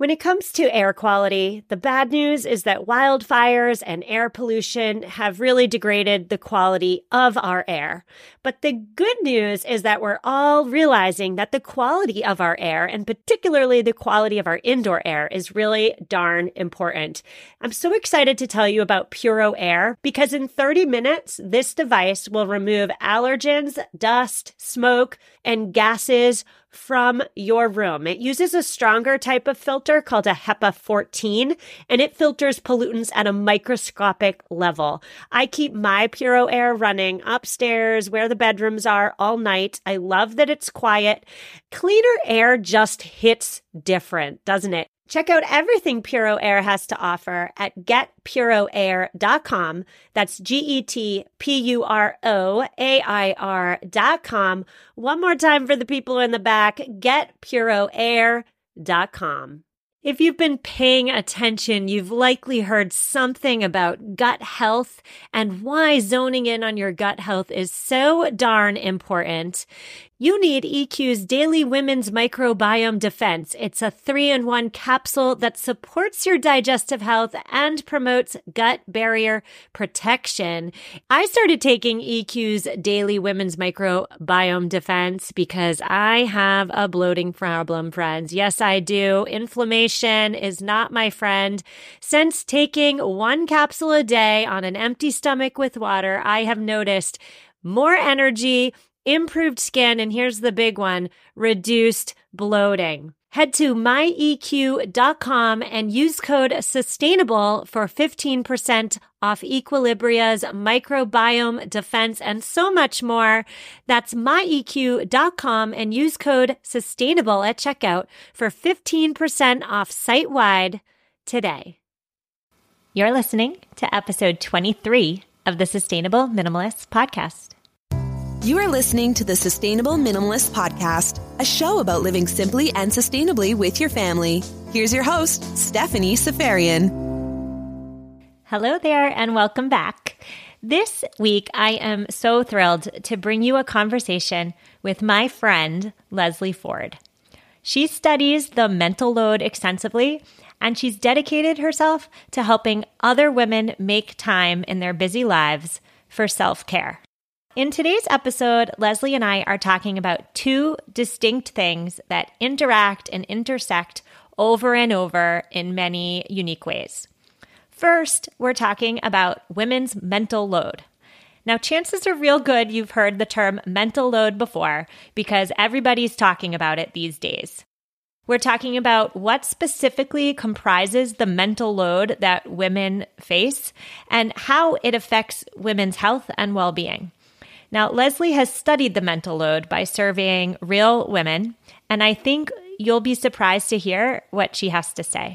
When it comes to air quality, the bad news is that wildfires and air pollution have really degraded the quality of our air. But the good news is that we're all realizing that the quality of our air, and particularly the quality of our indoor air, is really darn important. I'm so excited to tell you about Puro Air because in 30 minutes, this device will remove allergens, dust, smoke, and gases from your room. It uses a stronger type of filter called a HEPA 14, and it filters pollutants at a microscopic level. I keep my Puro Air running upstairs where the bedrooms are all night. I love that it's quiet. Cleaner air just hits different, doesn't it? Check out everything Puro Air has to offer at getpuroair.com. That's GETPUROAIR.com. One more time for the people in the back, getpuroair.com. If you've been paying attention, you've likely heard something about gut health and why zoning in on your gut health is so darn important. You need EQ's Daily Women's Microbiome Defense. It's a 3-in-1 capsule that supports your digestive health and promotes gut barrier protection. I started taking EQ's Daily Women's Microbiome Defense because I have a bloating problem, friends. Yes, I do. Inflammation is not my friend. Since taking one capsule a day on an empty stomach with water, I have noticed more energy, improved skin, and here's the big one, reduced bloating. Head to myeq.com and use code SUSTAINABLE for 15% off Equilibria's microbiome defense and so much more. That's myeq.com and use code SUSTAINABLE at checkout for 15% off site-wide today. You're listening to episode 23 of the Sustainable Minimalist Podcast. You are listening to the Sustainable Minimalist Podcast, a show about living simply and sustainably with your family. Here's your host, Stephanie Seferian. Hello there and welcome back. This week, I am so thrilled to bring you a conversation with my friend, Leslie Ford. She studies the mental load extensively, and she's dedicated herself to helping other women make time in their busy lives for self-care. In today's episode, Leslie and I are talking about two distinct things that interact and intersect over and over in many unique ways. First, we're talking about women's mental load. Now, chances are real good you've heard the term mental load before because everybody's talking about it these days. We're talking about what specifically comprises the mental load that women face and how it affects women's health and well-being. Now, Leslie has studied the mental load by surveying real women, and I think you'll be surprised to hear what she has to say.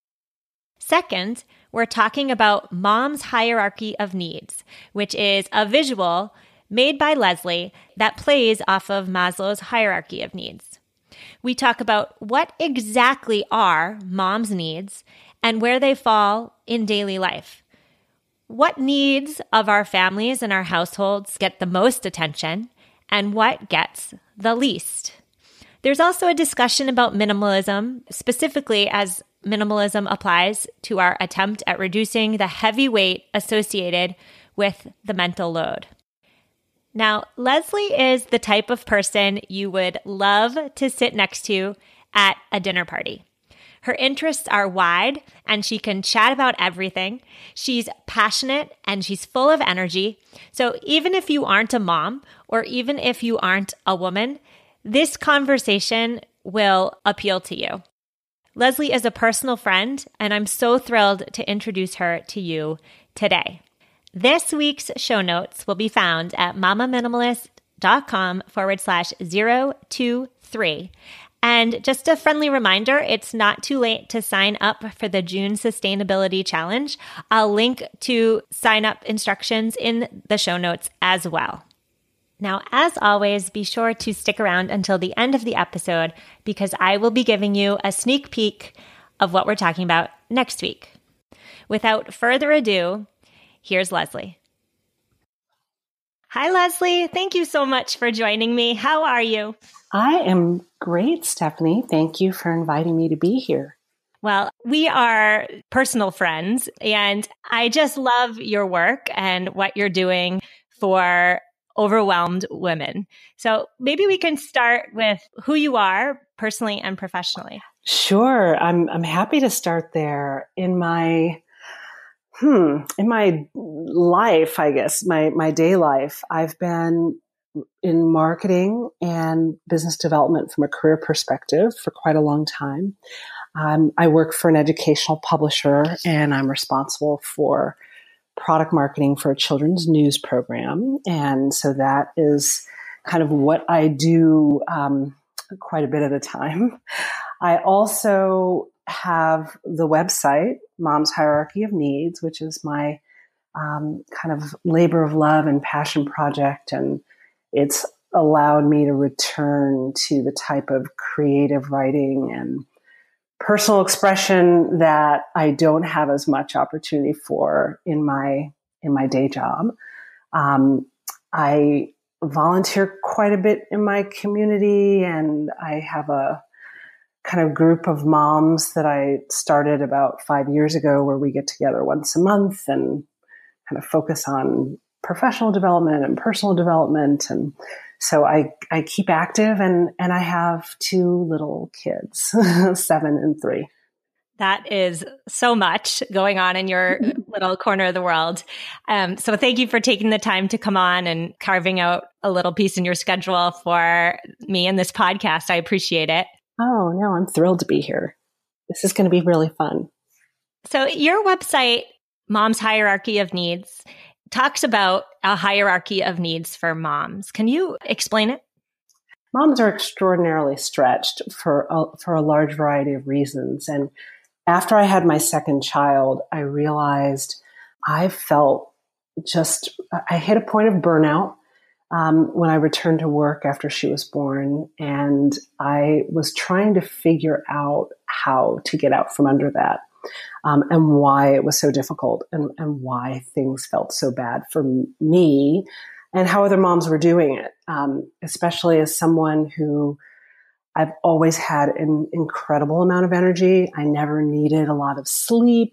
Second, we're talking about Mom's Hierarchy of Needs, which is a visual made by Leslie that plays off of Maslow's hierarchy of needs. We talk about what exactly are mom's needs and where they fall in daily life. What needs of our families and our households get the most attention, and what gets the least? There's also a discussion about minimalism, specifically as minimalism applies to our attempt at reducing the heavy weight associated with the mental load. Now, Leslie is the type of person you would love to sit next to at a dinner party. Her interests are wide and she can chat about everything. She's passionate and she's full of energy. So even if you aren't a mom or even if you aren't a woman, this conversation will appeal to you. Leslie is a personal friend and I'm so thrilled to introduce her to you today. This week's show notes will be found at mamaminimalist.com/023. And just a friendly reminder, it's not too late to sign up for the June Sustainability Challenge. I'll link to sign up instructions in the show notes as well. Now, as always, be sure to stick around until the end of the episode because I will be giving you a sneak peek of what we're talking about next week. Without further ado, here's Leslie. Hi, Leslie. Thank you so much for joining me. How are you? I am great, Stephanie. Thank you for inviting me to be here. Well, we are personal friends, and I just love your work and what you're doing for overwhelmed women. So maybe we can start with who you are personally and professionally. Sure. I'm happy to start there. In my life, I guess, my day life, I've been in marketing and business development from a career perspective for quite a long time. I work for an educational publisher, and I'm responsible for product marketing for a children's news program. And so that is kind of what I do quite a bit at a time. I also have the website, Mom's Hierarchy of Needs, which is my kind of labor of love and passion project. And it's allowed me to return to the type of creative writing and personal expression that I don't have as much opportunity for in my day job. I volunteer quite a bit in my community, and I have a kind of group of moms that I started about 5 years ago where we get together once a month and kind of focus on professional development and personal development. And so I keep active, and I have 2 little kids, 7 and 3. That is so much going on in your little corner of the world. So thank you for taking the time to come on and carving out a little piece in your schedule for me and this podcast. I appreciate it. Oh, no, I'm thrilled to be here. This is going to be really fun. So your website, Mom's Hierarchy of Needs, talks about a hierarchy of needs for moms. Can you explain it? Moms are extraordinarily stretched for a large variety of reasons. And after I had my second child, I realized I hit a point of burnout when I returned to work after she was born. And I was trying to figure out how to get out from under that. And why it was so difficult, and why things felt so bad for me, and how other moms were doing it, especially as someone who I've always had an incredible amount of energy. I never needed a lot of sleep.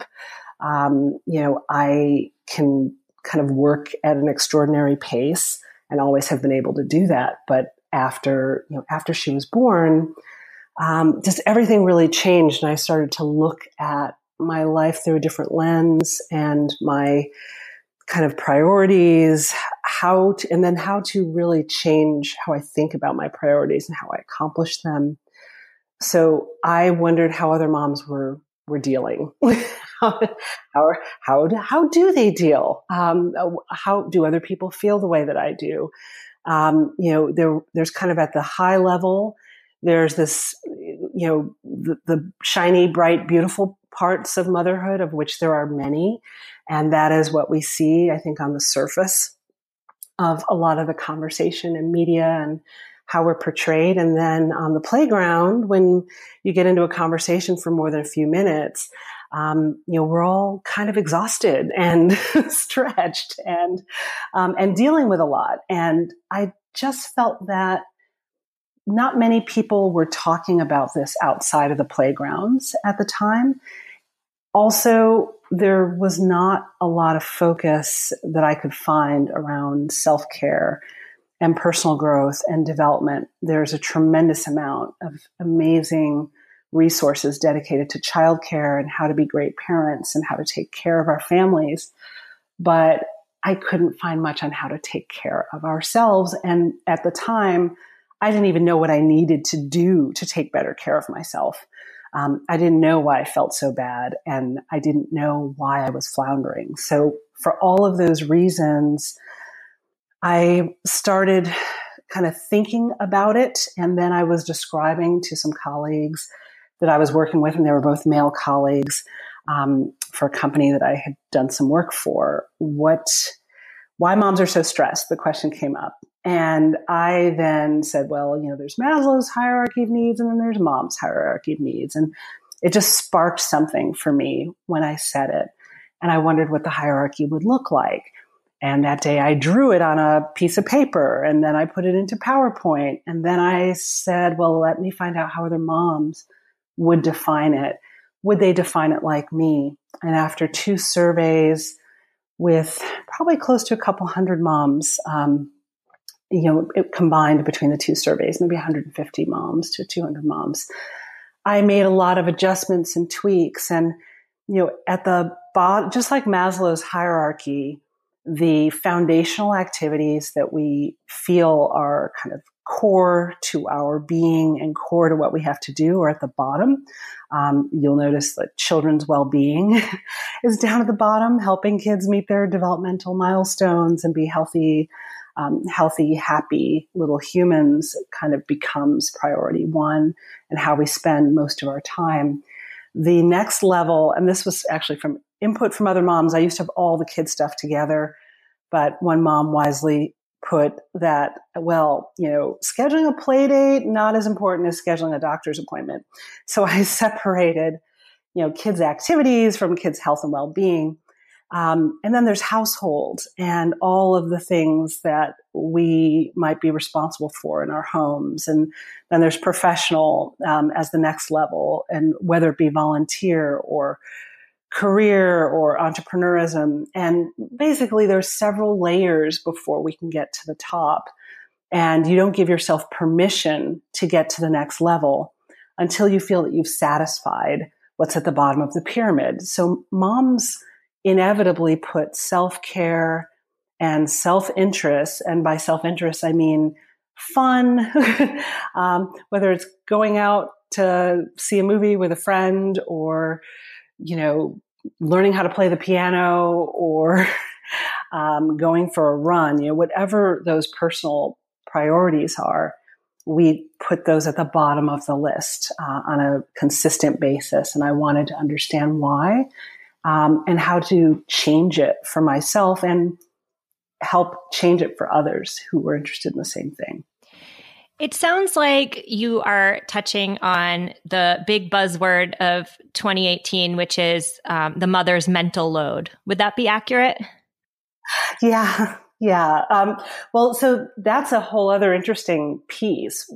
I can kind of work at an extraordinary pace and always have been able to do that. But after she was born, just everything really changed. And I started to look at my life through a different lens and my kind of priorities, how to really change how I think about my priorities and how I accomplish them. So I wondered how other moms were dealing. How do they deal? How do other people feel the way that I do? There's kind of at the high level, there's this, the shiny, bright, beautiful parts of motherhood, of which there are many. And that is what we see, I think, on the surface of a lot of the conversation in media and how we're portrayed. And then on the playground, when you get into a conversation for more than a few minutes, we're all kind of exhausted and stretched and dealing with a lot. And I just felt that not many people were talking about this outside of the playgrounds at the time. Also, there was not a lot of focus that I could find around self-care and personal growth and development. There's a tremendous amount of amazing resources dedicated to childcare and how to be great parents and how to take care of our families. But I couldn't find much on how to take care of ourselves. And at the time, I didn't even know what I needed to do to take better care of myself. I didn't know why I felt so bad, and I didn't know why I was floundering. So for all of those reasons, I started kind of thinking about it. And then I was describing to some colleagues that I was working with, and they were both male colleagues, for a company that I had done some work for, why moms are so stressed. The question came up. And I then said, well, there's Maslow's hierarchy of needs, and then there's mom's hierarchy of needs. And it just sparked something for me when I said it. And I wondered what the hierarchy would look like. And that day I drew it on a piece of paper, and then I put it into PowerPoint. And then I said, well, let me find out how other moms would define it. would they define it like me? And after 2 surveys with probably close to a couple hundred moms, it combined between the 2 surveys, maybe 150 moms to 200 moms, I made a lot of adjustments and tweaks. And, at the bottom, just like Maslow's hierarchy, the foundational activities that we feel are kind of core to our being and core to what we have to do are at the bottom. You'll notice that children's well-being is down at the bottom, helping kids meet their developmental milestones and be healthy, happy little humans kind of becomes priority 1, and how we spend most of our time. The next level, and this was actually from input from other moms, I used to have all the kids stuff together, but one mom wisely put that, scheduling a play date, not as important as scheduling a doctor's appointment. So I separated, kids' activities from kids' health and well-being. And then there's household and all of the things that we might be responsible for in our homes. And then there's professional as the next level, and whether it be volunteer or career or entrepreneurism. And basically there's several layers before we can get to the top. And you don't give yourself permission to get to the next level until you feel that you've satisfied what's at the bottom of the pyramid. So moms inevitably put self-care and self-interest, and by self-interest, I mean fun, whether it's going out to see a movie with a friend or, learning how to play the piano or going for a run, whatever those personal priorities are, we put those at the bottom of the list on a consistent basis. And I wanted to understand why. And how to change it for myself and help change it for others who were interested in the same thing. It sounds like you are touching on the big buzzword of 2018, which is the mother's mental load. Would that be accurate? Yeah. So that's a whole other interesting piece.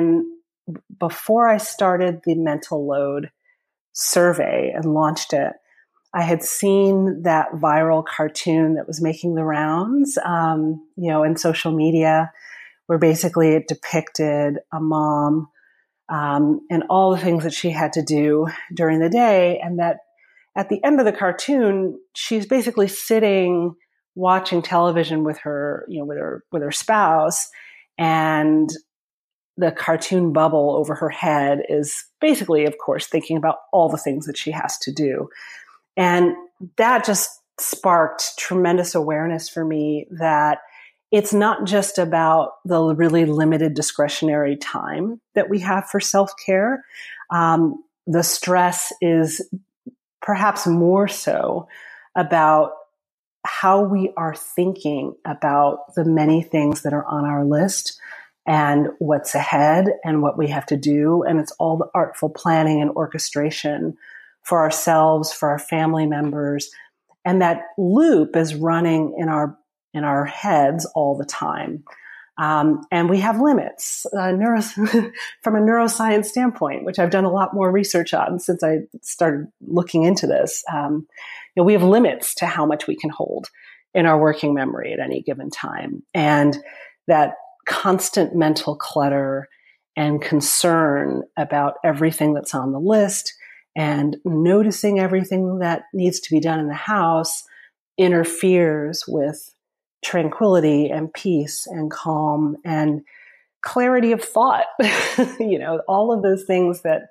Before I started the mental load survey and launched it, I had seen that viral cartoon that was making the rounds, in social media, where basically it depicted a mom and all the things that she had to do during the day. And that at the end of the cartoon, she's basically sitting watching television with her, with her spouse, and the cartoon bubble over her head is basically, of course, thinking about all the things that she has to do. And that just sparked tremendous awareness for me that it's not just about the really limited discretionary time that we have for self-care. The stress is perhaps more so about how we are thinking about the many things that are on our list and what's ahead and what we have to do. And it's all the artful planning and orchestration for ourselves, for our family members. And that loop is running in our heads all the time. And we have limits from a neuroscience standpoint, which I've done a lot more research on since I started looking into this. We have limits to how much we can hold in our working memory at any given time. And that constant mental clutter and concern about everything that's on the list and noticing everything that needs to be done in the house interferes with tranquility and peace and calm and clarity of thought. All those things that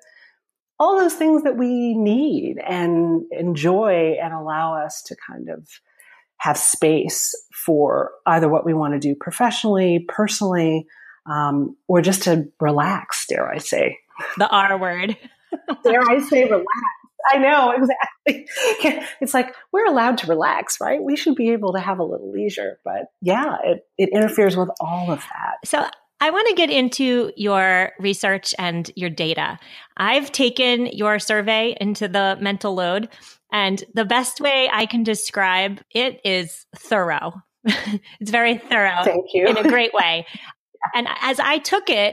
we need and enjoy and allow us to kind of have space for either what we want to do professionally, personally, or just to relax, dare I say. The R word. Dare I say relax? I know, exactly. It's like, we're allowed to relax, right? We should be able to have a little leisure. But yeah, it interferes with all of that. So I want to get into your research and your data. I've taken your survey into the mental load, and the best way I can describe it is thorough. It's very thorough. Thank you. In a great way. And as I took it,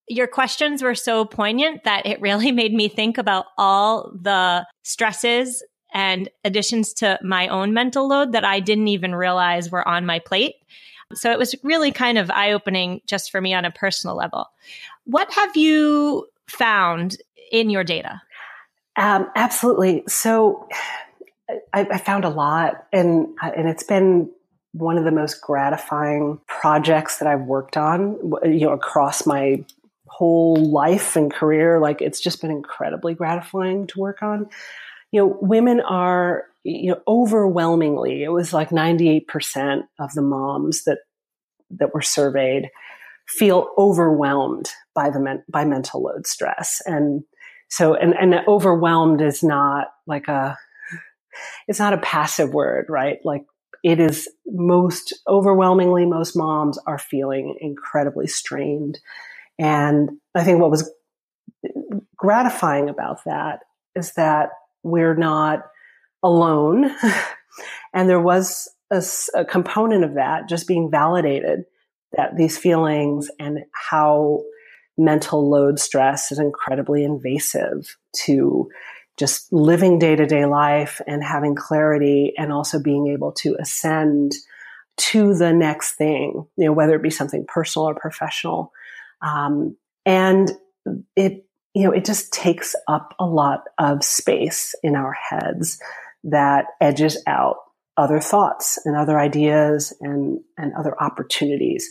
your questions were so poignant that it really made me think about all the stresses and additions to my own mental load that I didn't even realize were on my plate. So it was really kind of eye-opening just for me on a personal level. What have you found in your data? Absolutely. So I found a lot, and it's been one of the most gratifying projects that I've worked on, across my whole life and career. Like, it's just been incredibly gratifying to work on. Women are, overwhelmingly, it was like 98% of the moms that were surveyed feel overwhelmed by by mental load stress. And so, and overwhelmed is not like it's not a passive word, right? Like, it is most moms are feeling incredibly strained. And I think what was gratifying about that is that we're not alone. And there was a component of that just being validated, that these feelings and how mental load stress is incredibly invasive to just living day-to-day life and having clarity, and also being able to ascend to the next thing, whether it be something personal or professional. And it just takes up a lot of space in our heads that edges out other thoughts and other ideas and other opportunities.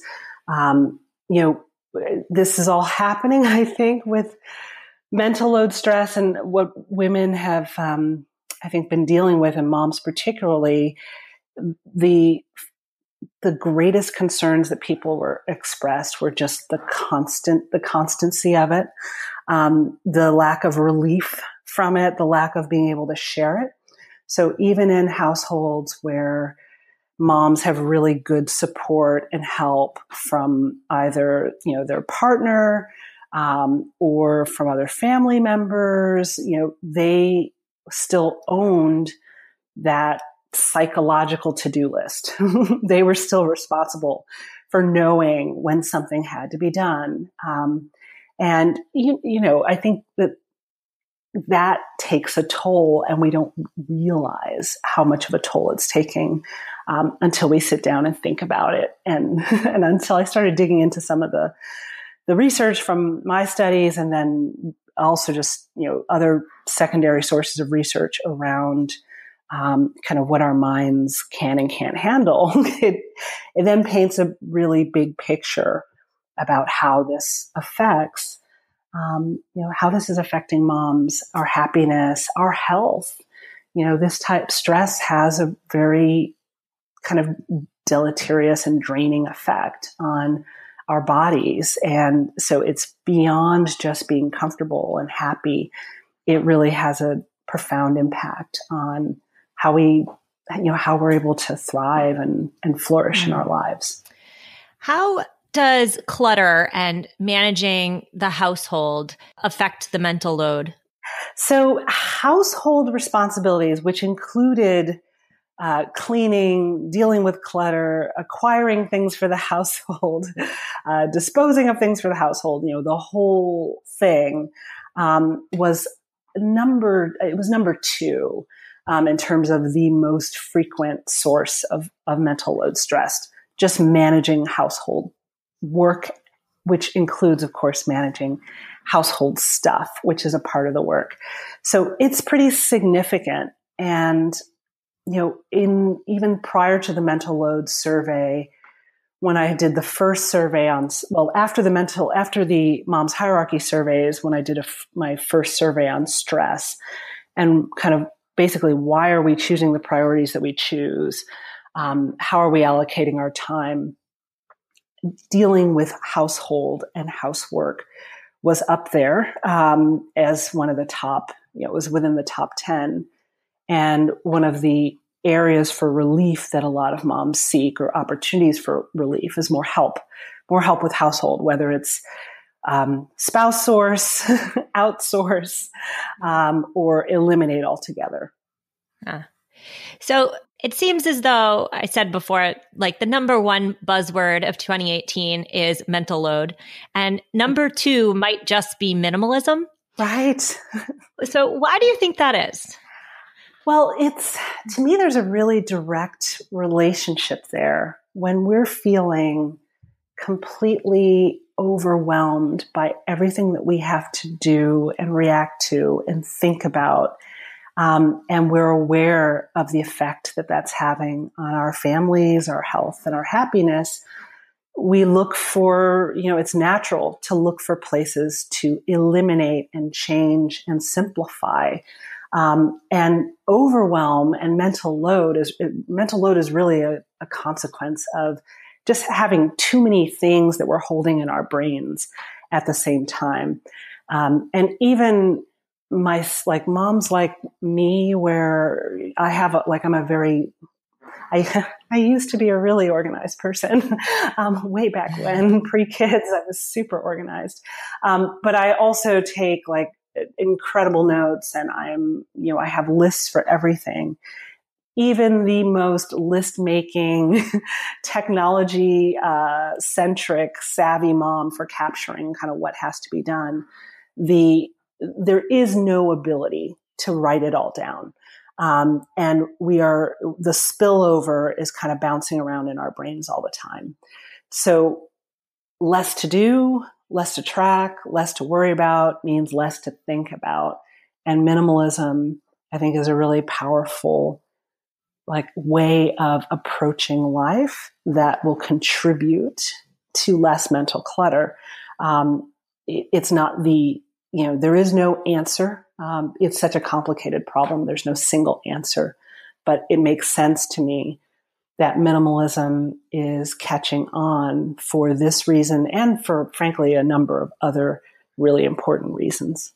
This is all happening, I think, with mental load stress and what women have, I think, been dealing with, and moms particularly. The greatest concerns that people were expressed were just the constancy of it, the lack of relief from it, the lack of being able to share it. So even in households where moms have really good support and help from either, their partner, or from other family members, they still owned that psychological to-do list. They were still responsible for knowing when something had to be done. And, I think that takes a toll, and we don't realize how much of a toll it's taking until we sit down and think about it. And until I started digging into some of the research from my studies, and then also just, other secondary sources of research around kind of what our minds can and can't handle. It then paints a really big picture about how this affects, how this is affecting moms, our happiness, our health. This type stress has a very kind of deleterious and draining effect on our bodies. And so it's beyond just being comfortable and happy. It really has a profound impact on how we're able to thrive and flourish in our lives. How does clutter and managing the household affect the mental load? So household responsibilities, which included cleaning, dealing with clutter, acquiring things for the household, disposing of things for the household, the whole thing, was number 2 in terms of the most frequent source of mental load stress, just managing household work, which includes, of course, managing household stuff, which is a part of the work. So it's pretty significant. And, even prior to the mental load survey, when I did the first survey after the Moms Hierarchy surveys, when I did my first survey on stress, and kind of basically, why are we choosing the priorities that we choose? How are we allocating our time? Dealing with household and housework was up there as one of the top, it was within the top 10. And one of the areas for relief that a lot of moms seek, or opportunities for relief, is more help with household, whether it's spouse source, outsource, or eliminate altogether. So it seems as though I said before, like the number one buzzword of 2018 is mental load. And number two might just be minimalism. Right. So why do you think that is? Well, to me, there's a really direct relationship there. When we're feeling completely overwhelmed by everything that we have to do and react to and think about, and we're aware of the effect that that's having on our families, our health, and our happiness, we look for, it's natural to look for places to eliminate and change and simplify. And overwhelm and mental load is really a consequence of just having too many things that we're holding in our brains at the same time. And even moms like me, where I used to be a really organized person. Way back when, pre-kids, I was super organized. But I also take incredible notes, and I have lists for everything. Even the most list-making, technology-centric, savvy mom for capturing kind of what has to be done, there is no ability to write it all down. And the spillover is kind of bouncing around in our brains all the time. So less to do, less to track, less to worry about means less to think about. And minimalism, I think, is a really powerful way of approaching life that will contribute to less mental clutter. It's not there is no answer. It's such a complicated problem. There's no single answer, but it makes sense to me that minimalism is catching on for this reason and for, frankly, a number of other really important reasons.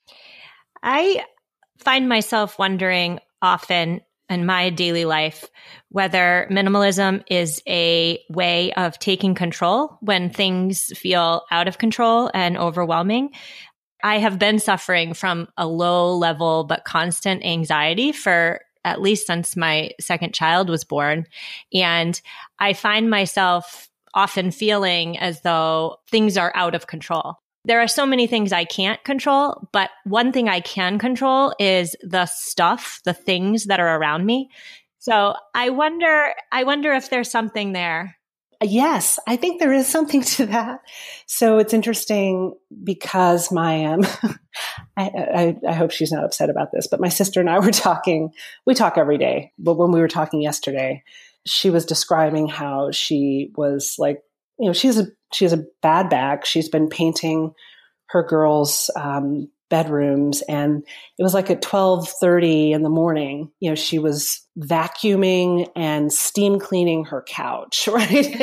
I find myself wondering often in my daily life whether minimalism is a way of taking control when things feel out of control and overwhelming. I have been suffering from a low level but constant anxiety for at least since my second child was born. And I find myself often feeling as though things are out of control. There are so many things I can't control, but one thing I can control is the things that are around me. So I wonder if there's something there. Yes, I think there is something to that. So it's interesting because I hope she's not upset about this, but my sister and I were talking. We talk every day, but when we were talking yesterday, she was describing how she was she has a bad back. She's been painting her girls' bedrooms, and it was at 12:30 in the morning. She was vacuuming and steam cleaning her couch, right?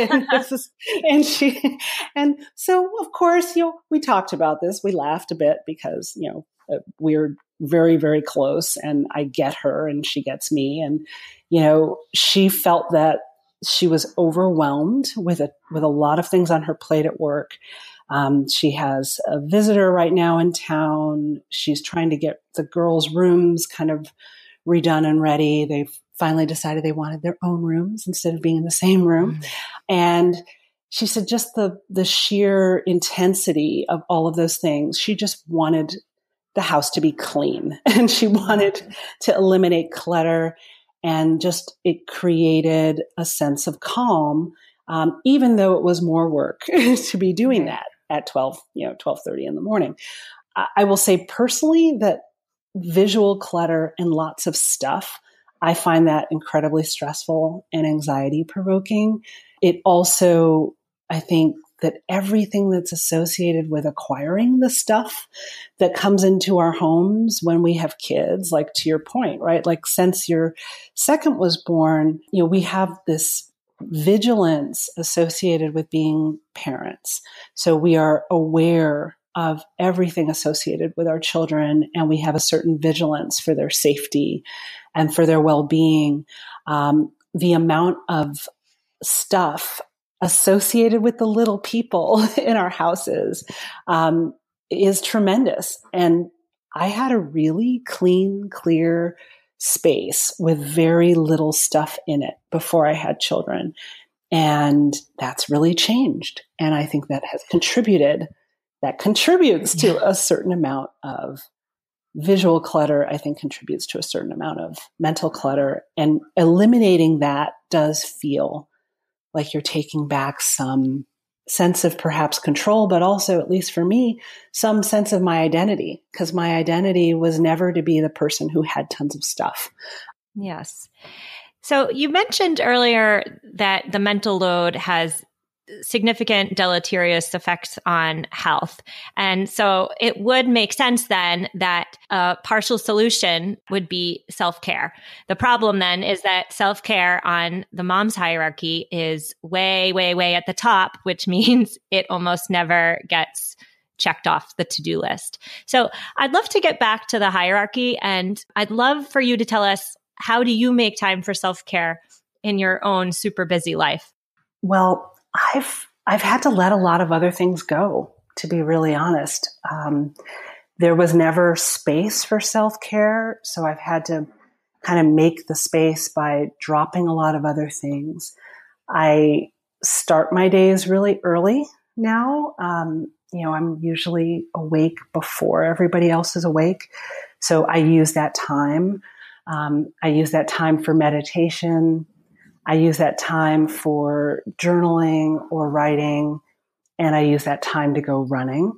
And so of course, we talked about this. We laughed a bit because we're very, very close, and I get her, and she gets me, and she felt that she was overwhelmed with a lot of things on her plate at work. She has a visitor right now in town. She's trying to get the girls' rooms kind of redone and ready. They've finally decided they wanted their own rooms instead of being in the same room. Mm-hmm. And she said just the sheer intensity of all of those things. She just wanted the house to be clean, and she wanted to eliminate clutter. And just it created a sense of calm, even though it was more work to be doing that at 12:30 in the morning. I will say personally that visual clutter and lots of stuff, I find that incredibly stressful and anxiety provoking. It also, I think that everything that's associated with acquiring the stuff that comes into our homes when we have kids, to your point, right? Since your second was born, we have this vigilance associated with being parents. So we are aware of everything associated with our children, and we have a certain vigilance for their safety and for their well-being. The amount of stuff associated with the little people in our houses is tremendous. And I had a really clean, clear space with very little stuff in it before I had children. And that's really changed. And I think that contributes to a certain amount of visual clutter. I think contributes to a certain amount of mental clutter, and eliminating that does feel like you're taking back some sense of perhaps control, but also, at least for me, some sense of my identity, because my identity was never to be the person who had tons of stuff. Yes. So you mentioned earlier that the mental load has significant deleterious effects on health. And so it would make sense then that a partial solution would be self-care. The problem then is that self-care on the mom's hierarchy is way, way, way at the top, which means it almost never gets checked off the to-do list. So I'd love to get back to the hierarchy, and I'd love for you to tell us, how do you make time for self-care in your own super busy life? Well, I've had to let a lot of other things go, to be really honest. There was never space for self-care, so I've had to kind of make the space by dropping a lot of other things. I start my days really early now. I'm usually awake before everybody else is awake, so I use that time. I use that time for meditation. I use that time for journaling or writing, and I use that time to go running.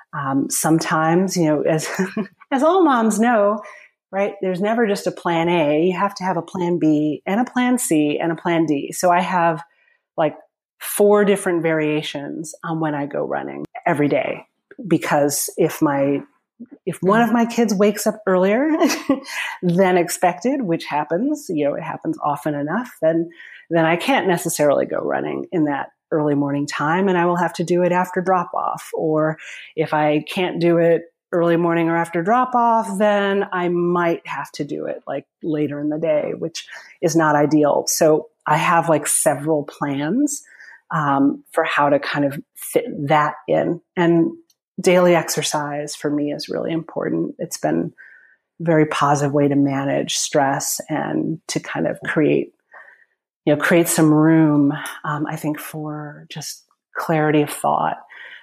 Sometimes, as as all moms know, right, there's never just a plan A. You have to have a plan B and a plan C and a plan D. So I have like 4 different variations on when I go running every day, because if one of my kids wakes up earlier than expected, which happens, it happens often enough, then I can't necessarily go running in that early morning time, and I will have to do it after drop off. Or if I can't do it early morning or after drop off, then I might have to do it like later in the day, which is not ideal. So I have like several plans for how to kind of fit that in. And daily exercise for me is really important. It's been a very positive way to manage stress and to kind of create some room, I think, for just clarity of thought.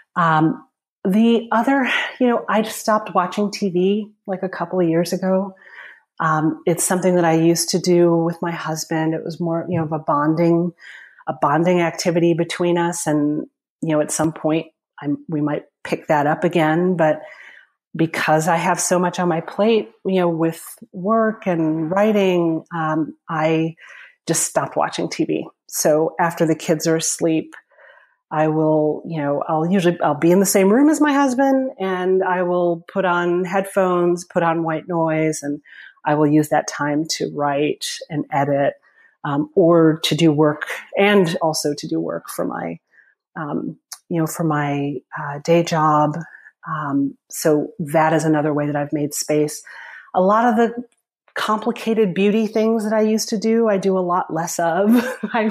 The other, I just stopped watching TV like a couple of years ago. It's something that I used to do with my husband. It was more, of a bonding activity between us. And, at some point we might pick that up again, but because I have so much on my plate, with work and writing, I just stopped watching TV. So after the kids are asleep, I will, I'll be in the same room as my husband, and I will put on headphones, put on white noise, and I will use that time to write and edit, or to do work, and also to do work for my, day job. So that is another way that I've made space. A lot of the complicated beauty things that I used to do, I do a lot less of. I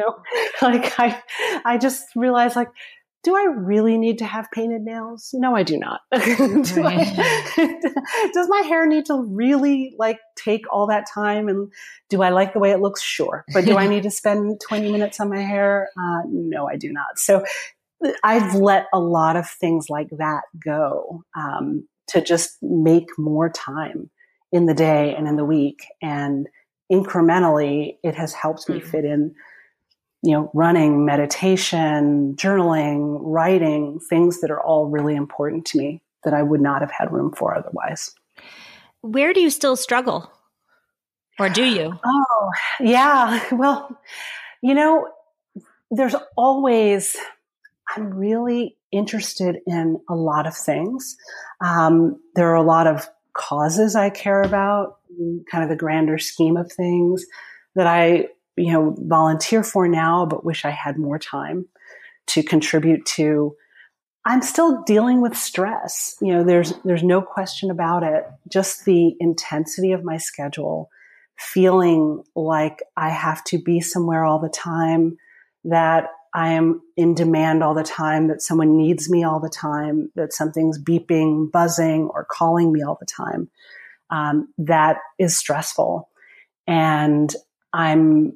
just realized, like, do I really need to have painted nails? No, I do not. Does my hair need to really take all that time? And do I like the way it looks? Sure. But do I need to spend 20 minutes on my hair? No, I do not. So I've let a lot of things like that go, to just make more time in the day and in the week. And incrementally, it has helped me fit in, running, meditation, journaling, writing, things that are all really important to me that I would not have had room for otherwise. Where do you still struggle? Or do you? Oh, yeah. Well, there's always, I'm really interested in a lot of things. There are a lot of causes I care about, kind of the grander scheme of things that I, volunteer for now, but wish I had more time to contribute to. I'm still dealing with stress. There's no question about it. Just the intensity of my schedule, feeling like I have to be somewhere all the time, that I am in demand all the time, that someone needs me all the time, that something's beeping, buzzing, or calling me all the time. that is stressful. And I'm,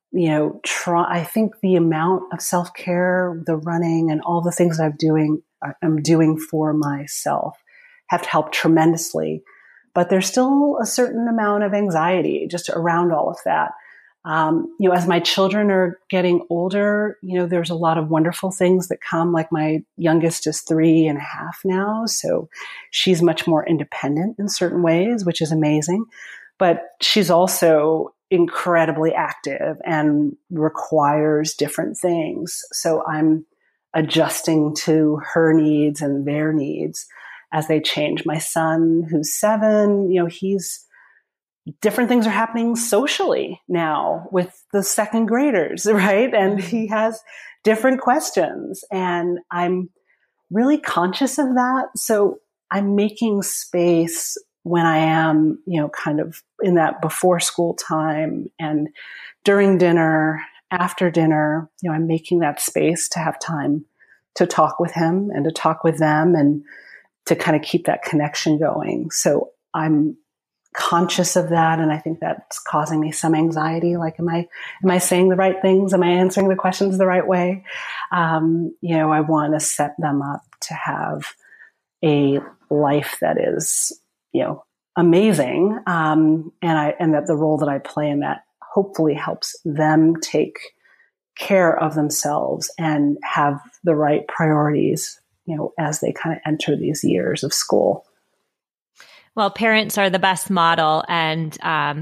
I think the amount of self-care, the running and all the things I'm doing for myself have helped tremendously. But there's still a certain amount of anxiety just around all of that. As my children are getting older, there's a lot of wonderful things that come. Like my youngest is 3.5 now. So she's much more independent in certain ways, which is amazing. But she's also incredibly active and requires different things. So I'm adjusting to her needs and their needs as they change. My son, who's 7, he's different things are happening socially now with the second graders, right? And he has different questions, and I'm really conscious of that. So I'm making space when I am, kind of in that before school time and during dinner, after dinner, I'm making that space to have time to talk with him and to talk with them and to kind of keep that connection going. So I'm conscious of that. And I think that's causing me some anxiety. Like, am I saying the right things? Am I answering the questions the right way? I want to set them up to have a life that is, amazing. And that the role that I play in that hopefully helps them take care of themselves and have the right priorities, as they kind of enter these years of school. Well, parents are the best model, and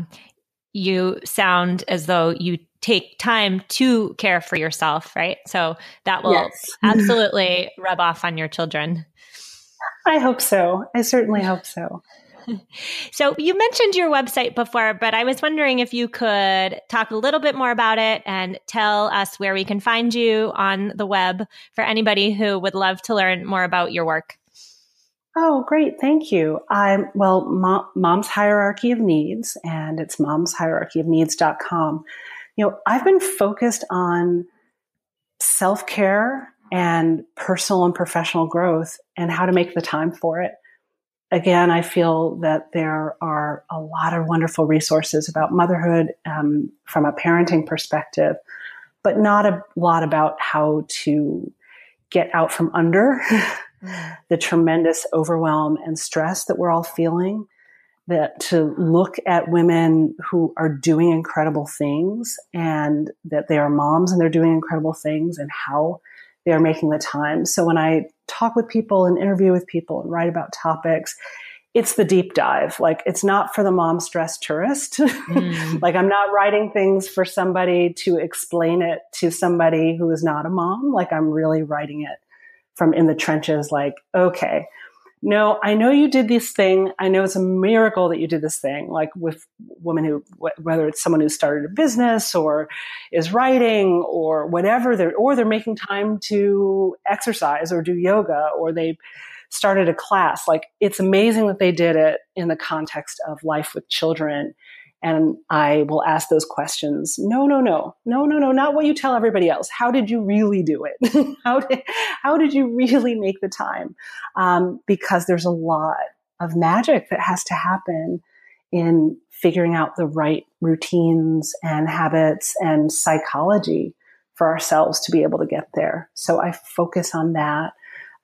you sound as though you take time to care for yourself, right? So that will absolutely rub off on your children. I hope so. I certainly hope so. So you mentioned your website before, but I was wondering if you could talk a little bit more about it and tell us where we can find you on the web for anybody who would love to learn more about your work. Oh, great. Thank you. Mom's Hierarchy of Needs, and it's momshierarchyofneeds.com. I've been focused on self-care and personal and professional growth and how to make the time for it. Again, I feel that there are a lot of wonderful resources about motherhood from a parenting perspective, but not a lot about how to get out from under the tremendous overwhelm and stress that we're all feeling, that to look at women who are doing incredible things and that they are moms and they're doing incredible things and how they are making the time. So when I talk with people and interview with people and write about topics, it's the deep dive. Like, it's not for the mom stress tourist. Like, I'm not writing things for somebody to explain it to somebody who is not a mom. Like, I'm really writing it from in the trenches. Like, okay, no, I know you did this thing. I know it's a miracle that you did this thing. Like with women who, whether it's someone who started a business or is writing or whatever, they're making time to exercise or do yoga, or they started a class. Like, it's amazing that they did it in the context of life with children. And I will ask those questions. No, not what you tell everybody else. How did you really do it? How did you really make the time? Because there's a lot of magic that has to happen in figuring out the right routines and habits and psychology for ourselves to be able to get there. So I focus on that.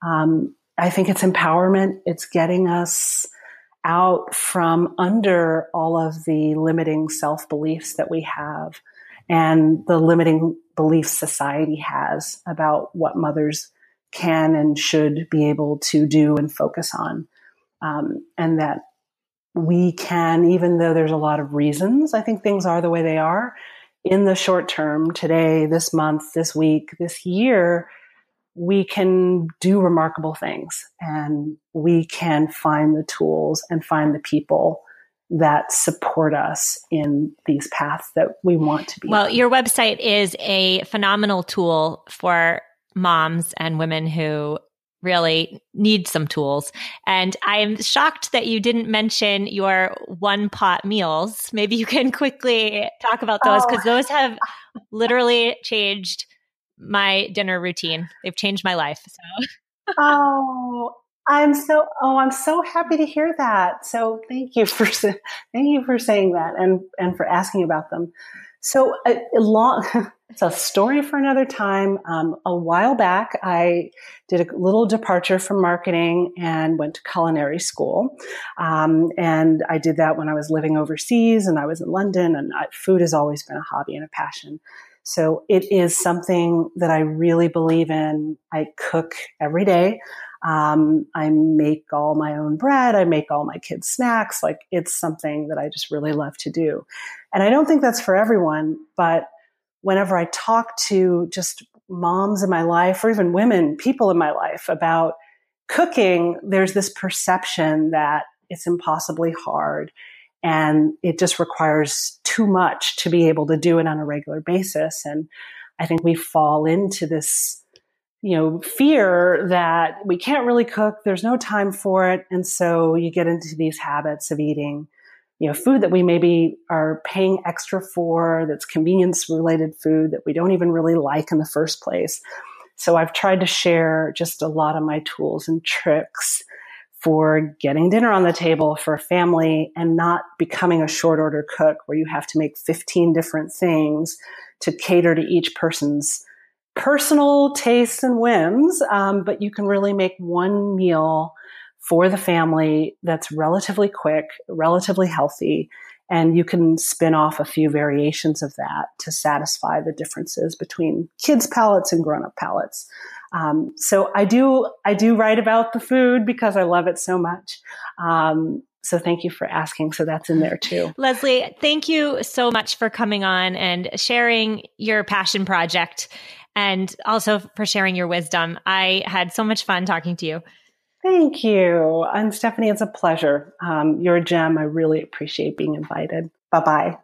I think it's empowerment. It's getting us out from under all of the limiting self-beliefs that we have and the limiting beliefs society has about what mothers can and should be able to do and focus on. And that we can, even though there's a lot of reasons, I think things are the way they are in the short term, today, this month, this week, this year, we can do remarkable things, and we can find the tools and find the people that support us in these paths that we want to be. Well, your website is a phenomenal tool for moms and women who really need some tools. And I'm shocked that you didn't mention your one pot meals. Maybe you can quickly talk about those, because those have literally changed my dinner routine. They've changed my life. So. I'm so happy to hear that. So thank you for saying that and for asking about them. So it's a story for another time. A while back, I did a little departure from marketing and went to culinary school. And I did that when I was living overseas and I was in London, and food has always been a hobby and a passion. So it is something that I really believe in. I cook every day. I make all my own bread. I make all my kids' snacks. Like, it's something that I just really love to do. And I don't think that's for everyone, but whenever I talk to just moms in my life, or even women, people in my life, about cooking, there's this perception that it's impossibly hard and it just requires too much to be able to do it on a regular basis. And I think we fall into this, fear that we can't really cook. There's no time for it. And so you get into these habits of eating, food that we maybe are paying extra for, that's convenience related food that we don't even really like in the first place. So I've tried to share just a lot of my tools and tricks for getting dinner on the table for a family and not becoming a short order cook where you have to make 15 different things to cater to each person's personal tastes and whims. But you can really make one meal for the family that's relatively quick, relatively healthy, and you can spin off a few variations of that to satisfy the differences between kids' palates and grown-up palates. So I do write about the food because I love it so much. So thank you for asking. So that's in there too. Leslie, thank you so much for coming on and sharing your passion project, and also for sharing your wisdom. I had so much fun talking to you. Thank you. And Stephanie, it's a pleasure. You're a gem. I really appreciate being invited. Bye-bye.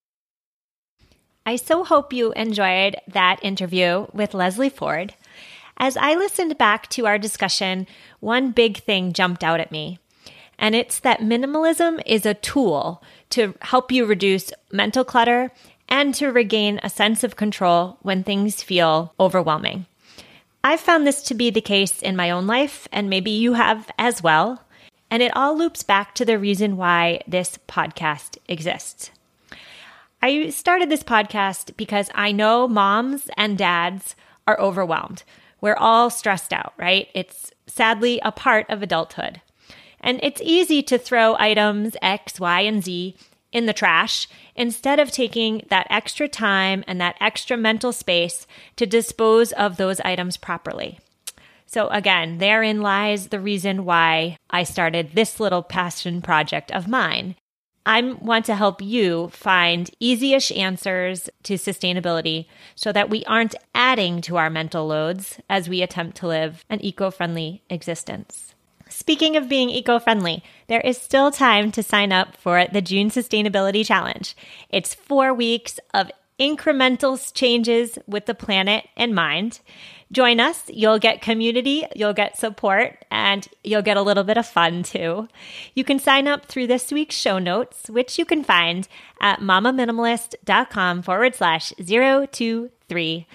I so hope you enjoyed that interview with Leslie Ford. As I listened back to our discussion, one big thing jumped out at me, and it's that minimalism is a tool to help you reduce mental clutter and to regain a sense of control when things feel overwhelming. I've found this to be the case in my own life, and maybe you have as well. And it all loops back to the reason why this podcast exists. I started this podcast because I know moms and dads are overwhelmed. We're all stressed out, right? It's sadly a part of adulthood. And it's easy to throw items X, Y, and Z in the trash instead of taking that extra time and that extra mental space to dispose of those items properly. So again, therein lies the reason why I started this little passion project of mine. I want to help you find easy-ish answers to sustainability so that we aren't adding to our mental loads as we attempt to live an eco-friendly existence. Speaking of being eco-friendly, there is still time to sign up for the June Sustainability Challenge. It's 4 weeks of incremental changes with the planet in mind. Join us. You'll get community, you'll get support, and you'll get a little bit of fun too. You can sign up through this week's show notes, which you can find at mamaminimalist.com/023,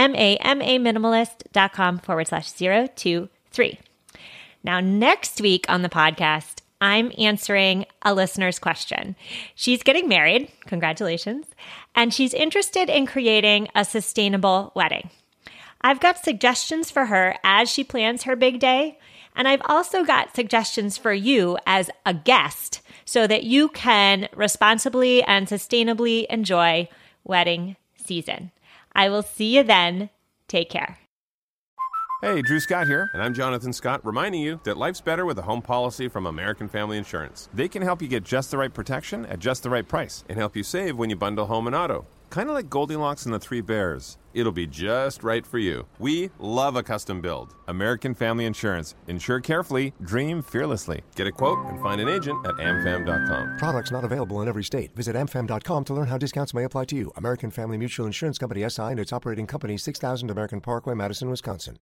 mamaminimalist.com/023. Now, next week on the podcast, I'm answering a listener's question. She's getting married, congratulations, and she's interested in creating a sustainable wedding. I've got suggestions for her as she plans her big day, and I've also got suggestions for you as a guest so that you can responsibly and sustainably enjoy wedding season. I will see you then. Take care. Hey, Drew Scott here, and I'm Jonathan Scott, reminding you that life's better with a home policy from American Family Insurance. They can help you get just the right protection at just the right price and help you save when you bundle home and auto. Kind of like Goldilocks and the Three Bears. It'll be just right for you. We love a custom build. American Family Insurance. Insure carefully, dream fearlessly. Get a quote and find an agent at amfam.com. Products not available in every state. Visit amfam.com to learn how discounts may apply to you. American Family Mutual Insurance Company, SI, and its operating company, 6000 American Parkway, Madison, Wisconsin.